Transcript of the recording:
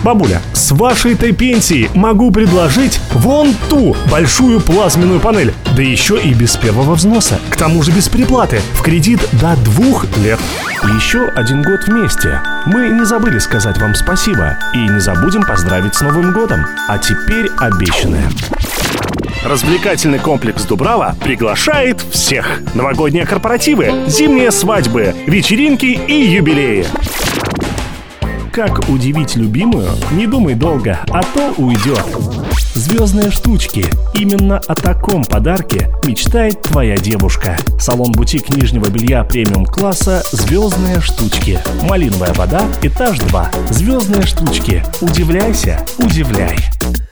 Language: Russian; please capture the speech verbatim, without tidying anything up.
Бабуля, с вашей-то пенсии могу предложить вон ту большую плазменную панель. Да еще и без первого взноса. К тому же без переплаты. В кредит до двух лет. Еще один год вместе. Мы не забыли сказать вам спасибо. И не забудем поздравить с Новым годом. А теперь обещанное. Развлекательный комплекс «Дубрава» приглашает всех. Новогодние корпоративы, зимние свадьбы, вечеринки и юбилеи. Как удивить любимую? Не думай долго, а то уйдет. Звездные штучки. Именно о таком подарке мечтает твоя девушка. Салон-бутик нижнего белья премиум-класса «Звездные штучки». Малиновая вода, этаж два. Звездные штучки. Удивляйся, удивляй.